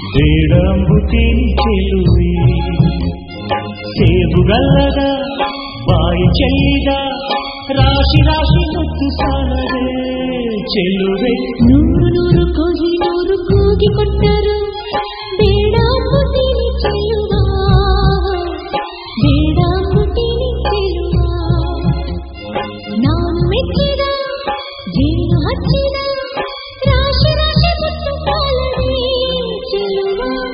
ಬೇಡಂಬುತ್ತೀನಿ ಚೆಲುವೆ ಸೇಬುಗಲ್ಲದ ಬಾಯಿ ಚೆಲ್ಲಿದ ರಾಶಿ ರಾಶಿ ಮುತ್ತು ಸಾಲದೆ ಚೆಲುವೆ ನೂರು ನೂರು ಕೋಗಿ ನೂರು ಕೂಗಿ ಕೊಟ್ಟರು ಬೇಡಂಬುತ್ತೀನಿ ಚೆಲುವ ಬೇಡಂಬುತ್ತೀನಿ ಚೆಲುವ ನಾನು ಮೆಚ್ಚಿದ ಜೇನು ಹಚ್ಚಿದ ರಾಶಿ ರಾಶಿ ಮುತ್ತು ಸಾಲದೆ ಚೆಲುವ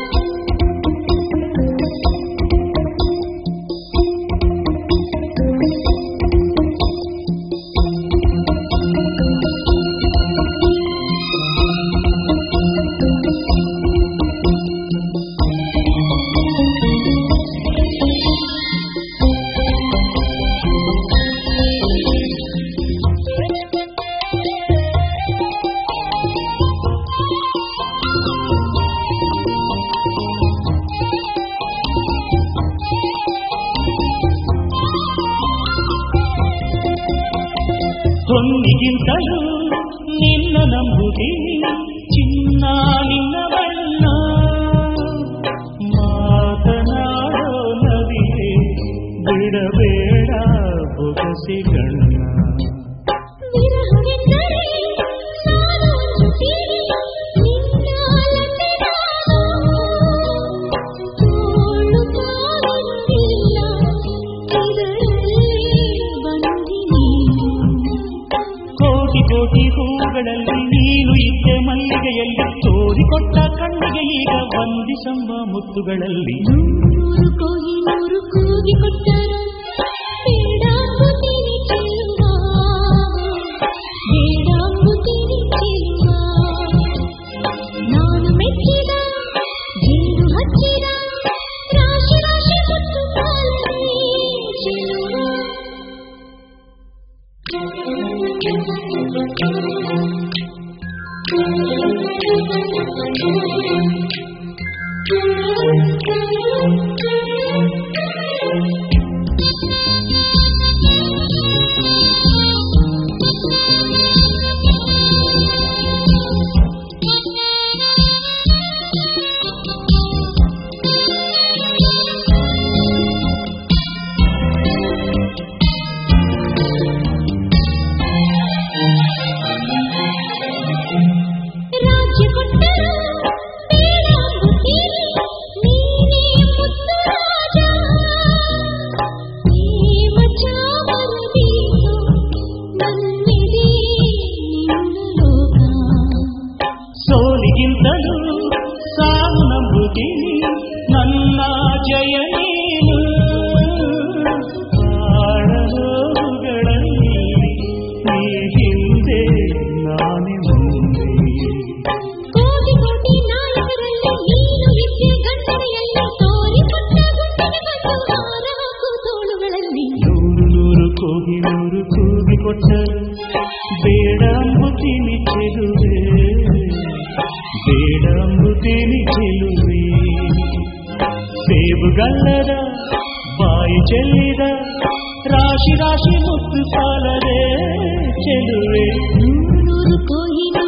ಹೊನ್ನಿಗಿಂತಲೂ ನಿನ್ನ ನಂಬುತ್ತೀನಿ ಚಿನ್ನ ನಿನ್ನ ಬಣ್ಣ ಮಾತನಾಡೋ ನದಿಗೆ ಬಿಡಬೇಡ ಬೊಗಸೆ ಗಣ್ಣ ಕೋಟಿ ಹೂಗಳಲ್ಲಿ ನೀನು ಇದ್ದೆ ಮಲ್ಲಿಗೆಯಲ್ಲಿ ತೋರಿಕೊಟ್ಟ ಕಣ್ಣಿಗೆ ಈಗ ವಂದಿಸಂಬ ಮುತ್ತುಗಳಲ್ಲಿ ನೂರು ಕೋಗಿ ನೂರು ಕೂಗಿ ಕೊಟ್ಟರು ಬೇಡಂಬುತ್ತೀನಿ ಚೆಲುವ ಬೇಡಂಬುತ್ತೀನಿ ಚೆಲುವ ನಾನು ಮೆಚ್ಚಿದ ಜೇನು ಹಚ್ಚಿದ ರಾಶಿ ರಾಶಿ ಮುತ್ತು ಸಾಲದೆ ಚೆಲುವ ಸೋಲಿಗಿಂತಲೂ ಸಾವು ನಂಬುತ್ತೀನಿ ನನ್ನ ಜಯ ನೀನು ಆಳಗಳಲ್ಲಿ ನೀ ಹಿಂದೆ ನಾನೇ ಮುಂದೆ ಕೋಟಿ ಕೋಟಿ ನಾಯಕರಲ್ಲಿ ನೀನು ಇದ್ದೆ ಗಂಡನೆಯಲ್ಲಿ ತೋರಿಕೊಟ್ಟ ಗುಂಡಿಗೆ ಬಂದು ಹಾರ ಹಾಕು ತೋಳುಗಳಲ್ಲಿ ನೂರು ನೂರು ಕೋಗಿ ನೂರು ಕೂಗಿ ಕೊಟ್ಟರು ಬೇಡಂಬುತ್ತೀನಿ ಚೆಲುವೆ ಬೇಡಂಬುತ್ತೀನಿ ಚೆಲುವೆ ಸೇಬುಗಲ್ಲದ ಬಾಯಿ ಚೆಲ್ಲಿದ ರಾಶಿ ರಾಶಿ ಮುತ್ತು ಸಾಲದೆ ಚೆಲುವೆ ನೂರು ನೂರು ಕೋಗಿ